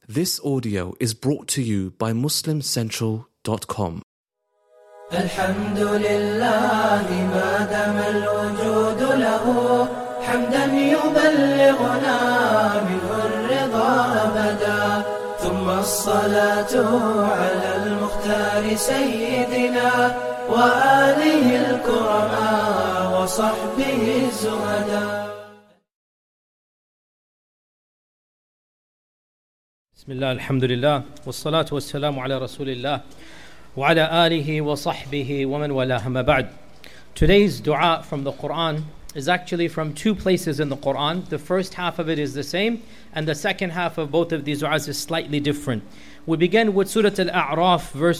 This audio is brought to you by MuslimCentral.com. الحمد لله ما دام الوجود له حمدا يبلغنا منه الرضا أبدا ثم الصلاة على المختار سيدنا وآله الكرماء وصحبه الزهداء. بسم الله الحمد لله والصلاة والسلام على رسول الله وعلى آله وصحبه ومن والاه أما بعد. Today's dua from the Quran is actually from two places in the Quran. The first half of it is the same, and the second half of both of these du'as is slightly different. We begin with Surah Al-A'raf, verse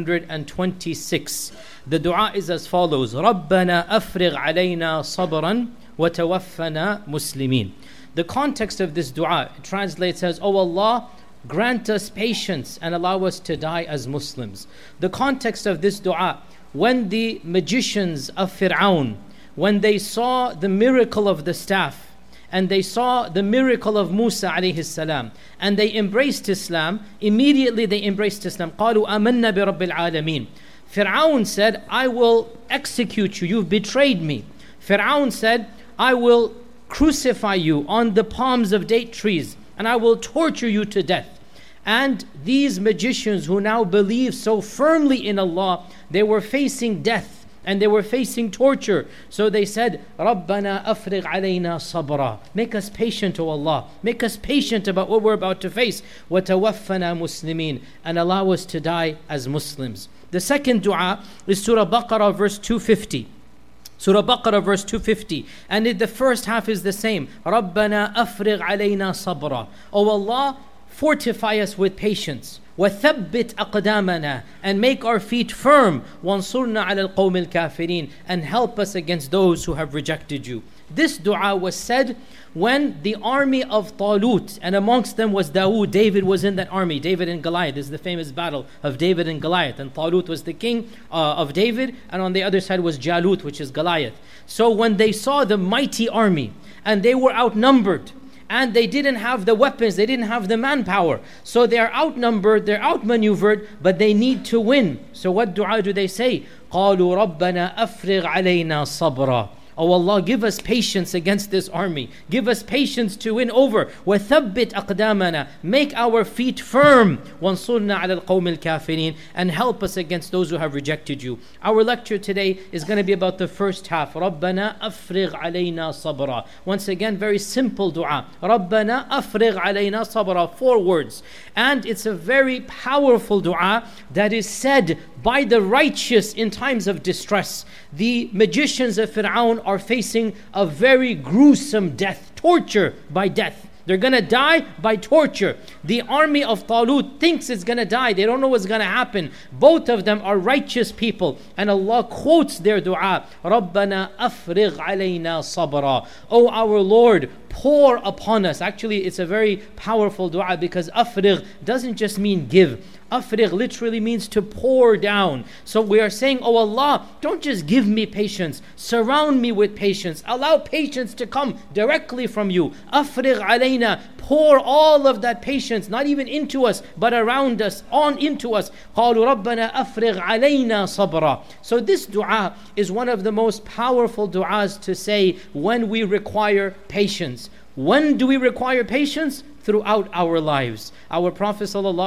126. The dua is as follows: رَبَّنَا أَفْرِغْ عَلَيْنَا صَبْرًا وَتَوَفَّنَا مُسْلِمِينَ. The context of this dua, it translates as, "O Allah, grant us patience and allow us to die as Muslims." The context of this dua, when the magicians of Fir'aun, when they saw the miracle of the staff, and they saw the miracle of Musa alayhi salam, and they embraced Islam, immediately they embraced Islam. قَالُوا آمَنَّا بِرَبِّ الْعَالَمِينَ. Fir'aun said, "I will execute you, you've betrayed me." Fir'aun said, "I will crucify you on the palms of date trees, and I will torture you to death." And these magicians who now believe so firmly in Allah, they were facing death and they were facing torture. So they said, "Rabbana afrigh alayna sabra." Make us patient, O Allah. Make us patient about what we're about to face. وَتَوَفَّنَا مُسْلِمِينَ. And allow us to die as Muslims. The second dua is Surah Baqarah, verse 250. Surah Baqarah, verse 250. And the first half is the same. رَبَّنَا أَفْرِغْ عَلَيْنَا صَبْرًا. O Allah, fortify us with patience. وَثَبِّتْ أَقْدَامَنَا. And make our feet firm. وَانصُرْنَا عَلَى الْقَوْمِ الْكَافِرِينَ. And help us against those who have rejected you. This dua was said when the army of Talut, and amongst them was Dawood. David was in that army. David and Goliath. This is the famous battle of David and Goliath. And Talut was the king of David, and on the other side was Jalut, which is Goliath. So when they saw the mighty army, and they were outnumbered, and they didn't have the weapons, they didn't have the manpower, so they are outnumbered, they're outmaneuvered, but they need to win. So what dua do they say? قَالُوا رَبَّنَا أَفْرِغْ عَلَيْنَا صَبْرًا. Oh Allah, give us patience against this army. Give us patience to win over. وَثَبِّتْ أَقْدَامَنَا. Make our feet firm. وَانصُرْنَا عَلَى الْقَوْمِ الْكَافِرِينَ. And help us against those who have rejected you. Our lecture today is going to be about the first half. رَبَّنَا أَفْرِغْ عَلَيْنَا صَبْرًا. Once again, very simple dua. رَبَّنَا أَفْرِغْ عَلَيْنَا صَبْرًا. 4 words. And it's a very powerful dua that is said by the righteous in times of distress. The magicians of Fir'aun are facing a very gruesome death, torture by death. They're going to die by torture. The army of Talut thinks it's going to die. They don't know what's going to happen. Both of them are righteous people. And Allah quotes their dua. رَبَّنَا أَفْرِغْ عَلَيْنَا صَبْرًا. O our Lord, pour upon us. Actually, it's a very powerful dua because afrigh doesn't just mean give. Afrigh literally means to pour down. So we are saying, "Oh Allah, don't just give me patience. Surround me with patience. Allow patience to come directly from you. Afrigh alayna. Pour all of that patience, not even into us, but around us, on into us. قَالُوا رَبَّنَا أَفْرِغْ عَلَيْنَا صَبْرًا. So this dua is one of the most powerful duas to say when we require patience. When do we require patience? Throughout our lives. Our Prophet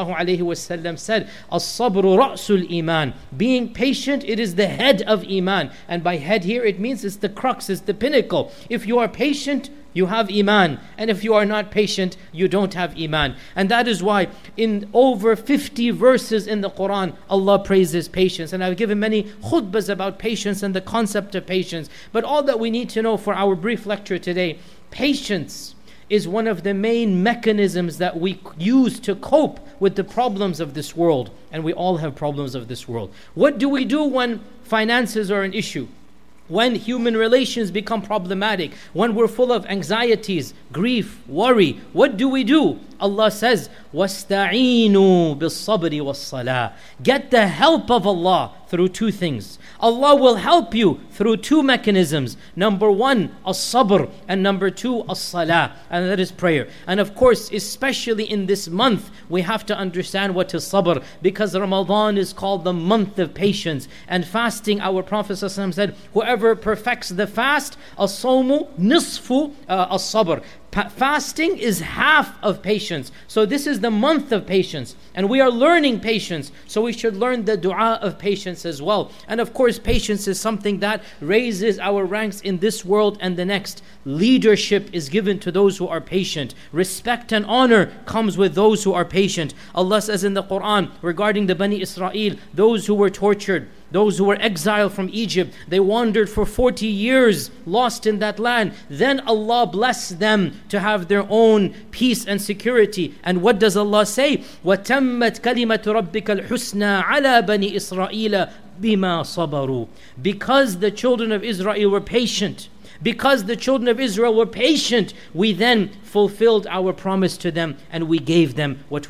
ﷺ said, "As-sabru ra'sul iman." Being patient, it is the head of iman. And by head here, it means it's the crux, it's the pinnacle. If you are patient, you have iman. And if you are not patient, you don't have iman. And that is why in over 50 verses in the Quran, Allah praises patience. And I've given many khutbahs about patience and the concept of patience. But all that we need to know for our brief lecture today, patience is one of the main mechanisms that we use to cope with the problems of this world. And we all have problems of this world. What do we do when finances are an issue? When human relations become problematic? When we're full of anxieties, grief, worry? What do? Allah says, وَاسْتَعِينُوا بِالصَّبْرِ وَالصَّلَاةِ. Get the help of Allah through two things. Allah will help you through two mechanisms. Number one, as-sabr, and number two, as-salah, and that is prayer. And of course, especially in this month, we have to understand what is sabr, because Ramadan is called the month of patience. And fasting, our Prophet ﷺ said, whoever perfects the fast, as-sawmu nisfu as-sabr. Fasting is half of patience. So this is the month of patience, and we are learning patience, so we should learn the dua of patience as well. And of course, patience is something that raises our ranks in this world and the next. Leadership is given to those who are patient. Respect and honor comes with those who are patient. Allah says in the Quran regarding the Bani Israel, those who were tortured, those who were exiled from Egypt, they wandered for 40 years, lost in that land. Then Allah blessed them to have their own peace and security. And what does Allah say? وَتَمَّتْ كَلِمَةُ رَبِّكَ الْحُسْنَى عَلَى بَنِي إِسْرَائِيلَ بِمَا صَبَرُوا. Because the children of Israel were patient, because the children of Israel were patient, we then fulfilled our promise to them, and we gave them what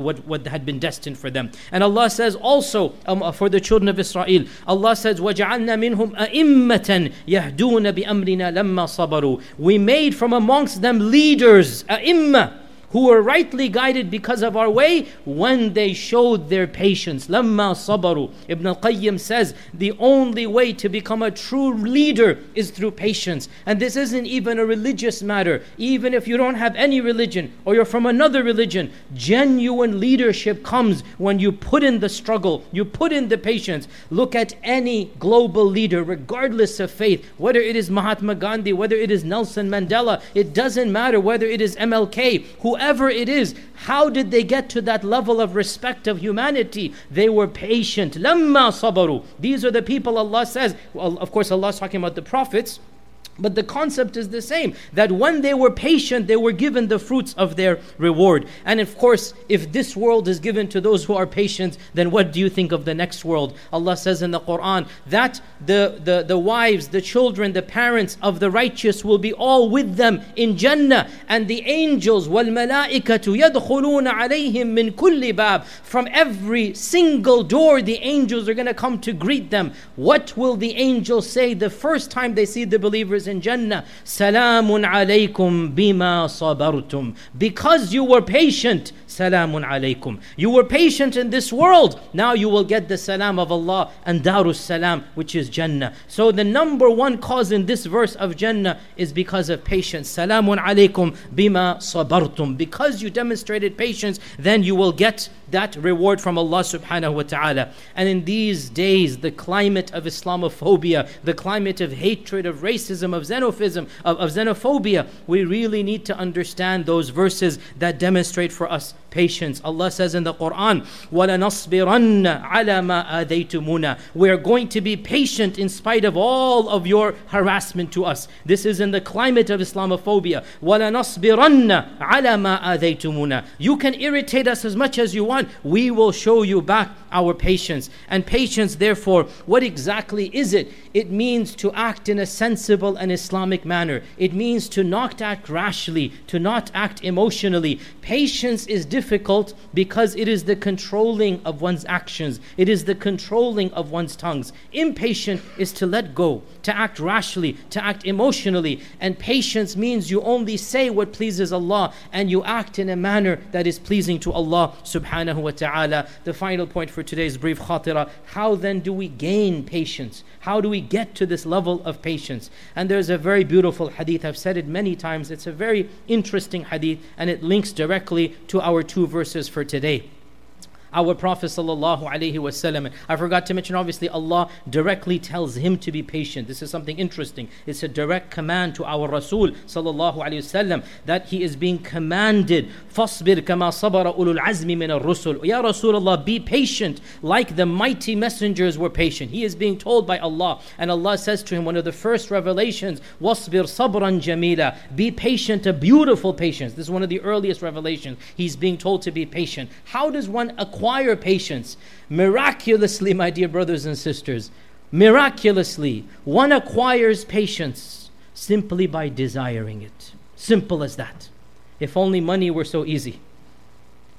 had been destined for them. And Allah says also for the children of Israel, Allah says, وَجَعَلْنَا مِنْهُمْ أَئِمَّةً يَهْدُونَ بِأَمْرِنَا لَمَّا صَبَرُوا. We made from amongst them leaders, أئمة, who were rightly guided because of our way when they showed their patience. لَمَّا صَبَرُوا. Ibn al-Qayyim says the only way to become a true leader is through patience. And this isn't even a religious matter. Even if you don't have any religion or you're from another religion, genuine leadership comes when you put in the struggle, you put in the patience. Look at any global leader, regardless of faith, whether it is Mahatma Gandhi, whether it is Nelson Mandela, it doesn't matter whether it is MLK, whoever it is. How did they get to that level of respect of humanity? They were patient. لَمَّا صَبَرُوا. These are the people Allah says. Well, of course, Allah is talking about the prophets, but the concept is the same, that when they were patient, they were given the fruits of their reward. And of course, if this world is given to those who are patient, then what do you think of the next world? Allah says in the Quran that the wives, the children, the parents of the righteous will be all with them in Jannah, and the angels, وَالْمَلَائِكَةُ يَدْخُلُونَ عَلَيْهِمْ مِنْ كُلِّ بَابٍ. From every single door, the angels are going to come to greet them. What will the angels say the first time they see the believers in Jannah? Salamun alaykum bima sabartum. Because you were patient, salamun alaykum. You were patient in this world, now you will get the salam of Allah and Darus Salam, which is Jannah. So the number one cause in this verse of Jannah is because of patience. Salamun alaykum bima sabartum. Because you demonstrated patience, then you will get that reward from Allah subhanahu wa ta'ala. And in these days, the climate of Islamophobia, the climate of hatred, of racism, of xenophism, of xenophobia, we really need to understand those verses that demonstrate for us patience. Allah says in the Quran, وَلَنَصْبِرَنَّ عَلَى مَا آذَيْتُمُونَ. We are going to be patient in spite of all of your harassment to us. This is in the climate of Islamophobia. وَلَنَصْبِرَنَّ عَلَى مَا آذَيْتُمُونَ. You can irritate us as much as you want, we will show you back our patience. And patience, therefore, what exactly is it? It means to act in a sensible and Islamic manner. It means to not act rashly, to not act emotionally. Patience is difficult because it is the controlling of one's actions. It is the controlling of one's tongues. Impatient is to let go, to act rashly, to act emotionally. And patience means you only say what pleases Allah and you act in a manner that is pleasing to Allah subhanahu wa ta'ala. The final point for today's brief khatira: how then do we gain patience? How do we get to this level of patience? And there's a very beautiful hadith. I've said it many times. It's a very interesting hadith, and it links directly to our two verses for today. Our Prophet ﷺ, I forgot to mention, obviously Allah directly tells him to be patient. This is something interesting. It's a direct command to our Rasul ﷺ that he is being commanded, فَاصْبِرْ كَمَا صَبَرَ أُولُو الْعَزْمِ مِنَ الرُّسُلِ. Ya Rasulullah, be patient like the mighty messengers were patient. He is being told by Allah, and Allah says to him, one of the first revelations, وَاصْبِرْ صَبْرًا جَمِيلًا. Be patient, a beautiful patience. This is one of the earliest revelations. He's being told to be patient. How does one acquire patience? Miraculously, my dear brothers and sisters, miraculously, one acquires patience simply by desiring it. Simple as that. If only money were so easy.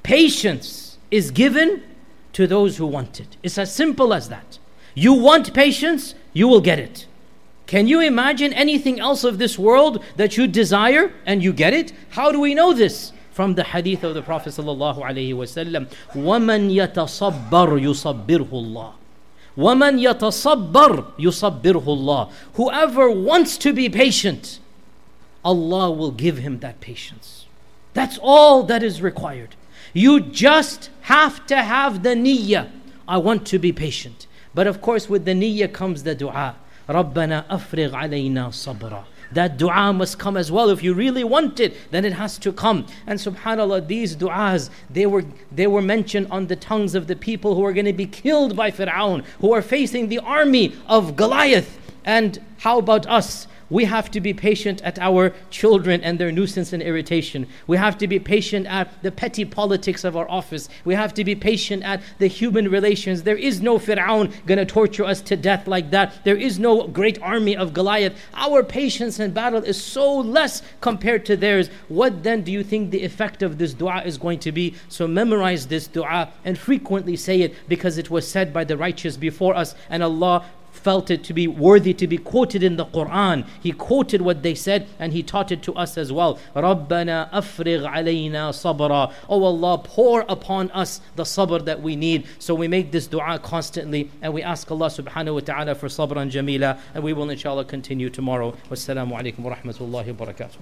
Patience is given to those who want it. It's as simple as that. You want patience, you will get it. Can you imagine anything else of this world that you desire and you get it? How do we know this? From the hadith of the Prophet sallallahu alaihi wasallam, وَمَنْ يَتَصَبَّرْ يُصَبِّرْهُ اللَّهُ. وَمَنْ يَتَصَبَّرْ يُصَبِّرْهُ اللَّهُ. Whoever wants to be patient, Allah will give him that patience. That's all that is required. You just have to have the niyyah. I want to be patient. But of course with the niyyah comes the dua. رَبَّنَا أَفْرِغْ عَلَيْنَا صَبْرًا. That dua must come as well. If you really want it, then it has to come. And subhanAllah, these du'as, they were mentioned on the tongues of the people who are going to be killed by Fir'aun, who are facing the army of Goliath. And how about us? We have to be patient at our children and their nuisance and irritation. We have to be patient at the petty politics of our office. We have to be patient at the human relations. There is no Fir'aun going to torture us to death like that. There is no great army of Goliath. Our patience in battle is so less compared to theirs. What then do you think the effect of this dua is going to be? So memorize this dua and frequently say it, because it was said by the righteous before us, and Allah felt it to be worthy to be quoted in the Quran. He quoted what they said and He taught it to us as well. رَبَّنَا أَفْرِغْ عَلَيْنَا صَبْرًا. Oh Allah, pour upon us the sabr that we need. So we make this dua constantly and we ask Allah subhanahu wa ta'ala for sabran jamila, and we will inshallah continue tomorrow. Wassalamu alaikum wa rahmatullahi wa barakatuh.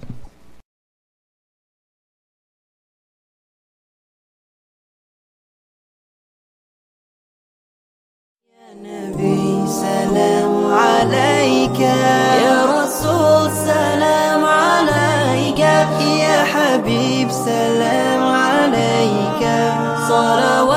نبي سلام عليك، يا رسول سلام عليك، يا حبيب سلام عليك، صلوات